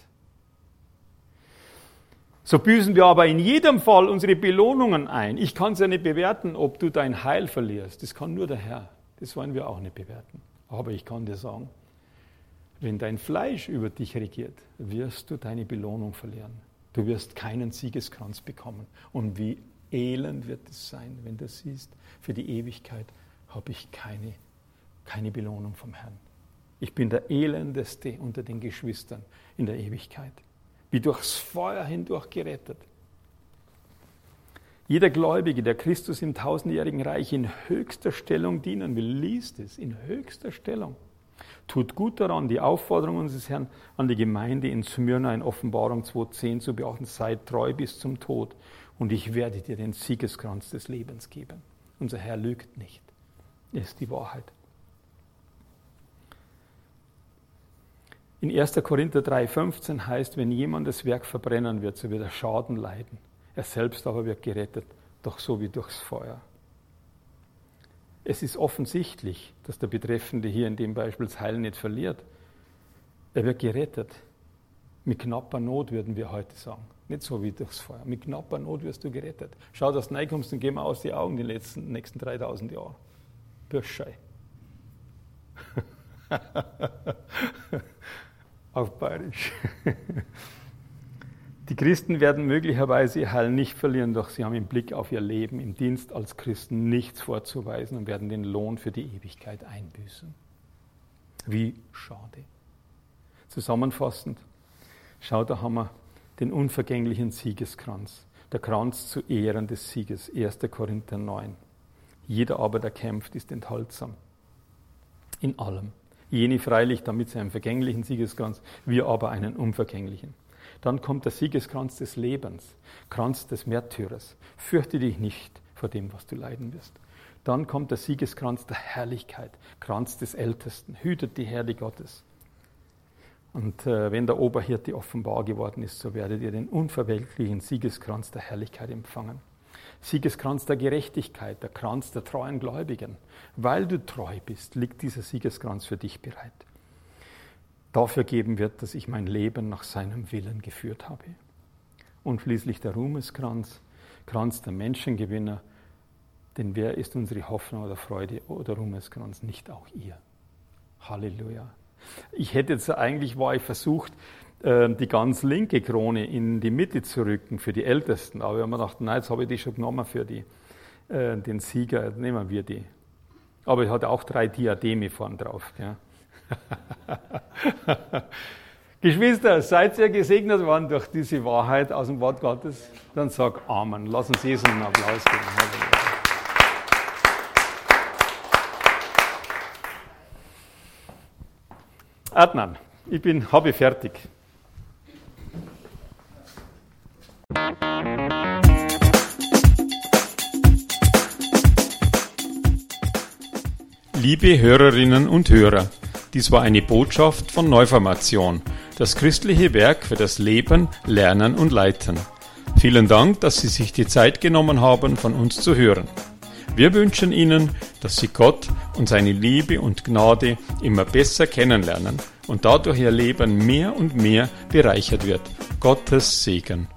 So büßen wir aber in jedem Fall unsere Belohnungen ein. Ich kann es ja nicht bewerten, ob du dein Heil verlierst. Das kann nur der Herr. Das wollen wir auch nicht bewerten. Aber ich kann dir sagen, wenn dein Fleisch über dich regiert, wirst du deine Belohnung verlieren. Du wirst keinen Siegeskranz bekommen. Und wie elend wird es sein, wenn du siehst, für die Ewigkeit habe ich keine, keine Belohnung vom Herrn. Ich bin der Elendeste unter den Geschwistern in der Ewigkeit. Wie durchs Feuer hindurch gerettet. Jeder Gläubige, der Christus im tausendjährigen Reich in höchster Stellung dienen will, liest es, in höchster Stellung. Tut gut daran, die Aufforderung unseres Herrn an die Gemeinde in Smyrna in Offenbarung zwei zehn zu beachten. Seid treu bis zum Tod und ich werde dir den Siegeskranz des Lebens geben. Unser Herr lügt nicht. Das ist die Wahrheit. In erster Korinther drei fünfzehn heißt, wenn jemand das Werk verbrennen wird, so wird er Schaden leiden. Er selbst aber wird gerettet, doch so wie durchs Feuer. Es ist offensichtlich, dass der Betreffende hier in dem Beispiel das Heil nicht verliert. Er wird gerettet. Mit knapper Not, würden wir heute sagen. Nicht so wie durchs Feuer. Mit knapper Not wirst du gerettet. Schau, dass du reinkommst und geh mal aus die Augen die letzten, nächsten dreitausend Jahre. Bürschei. Auf Bayerisch. Die Christen werden möglicherweise ihr Heil nicht verlieren, doch sie haben im Blick auf ihr Leben im Dienst als Christen nichts vorzuweisen und werden den Lohn für die Ewigkeit einbüßen. Wie schade. Zusammenfassend, schau, da haben wir den unvergänglichen Siegeskranz, der Kranz zu Ehren des Sieges, erster Korinther neun. Jeder aber, der kämpft, ist enthaltsam. In allem. Jene freilich damit sie einen vergänglichen Siegeskranz, wir aber einen unvergänglichen. Dann kommt der Siegeskranz des Lebens, Kranz des Märtyrers. Fürchte dich nicht vor dem, was du leiden wirst. Dann kommt der Siegeskranz der Herrlichkeit, Kranz des Ältesten, hütet die Herde Gottes. Und äh, wenn der Oberhirte offenbar geworden ist, so werdet ihr den unverwelklichen Siegeskranz der Herrlichkeit empfangen. Siegeskranz der Gerechtigkeit, der Kranz der treuen Gläubigen. Weil du treu bist, liegt dieser Siegeskranz für dich bereit. Dafür geben wird, dass ich mein Leben nach seinem Willen geführt habe. Und schließlich der Ruhmeskranz, Kranz der Menschengewinner. Denn wer ist unsere Hoffnung oder Freude oder Ruhmeskranz? Nicht auch ihr. Halleluja. Ich hätte jetzt eigentlich, war ich versucht, die ganz linke Krone in die Mitte zu rücken für die Ältesten. Aber wir haben gedacht, nein, jetzt habe ich die schon genommen für die, äh, den Sieger, nehmen wir die. Aber er hat auch drei Diademe vorn drauf. Ja. Geschwister, seid ihr gesegnet worden durch diese Wahrheit aus dem Wort Gottes? Dann sag Amen. Lass uns Jesus einen Applaus geben. Adnan, ich bin, habe fertig. Liebe Hörerinnen und Hörer, dies war eine Botschaft von Neuformation, das christliche Werk für das Leben, Lernen und Leiten. Vielen Dank, dass Sie sich die Zeit genommen haben, von uns zu hören. Wir wünschen Ihnen, dass Sie Gott und seine Liebe und Gnade immer besser kennenlernen und dadurch Ihr Leben mehr und mehr bereichert wird. Gottes Segen.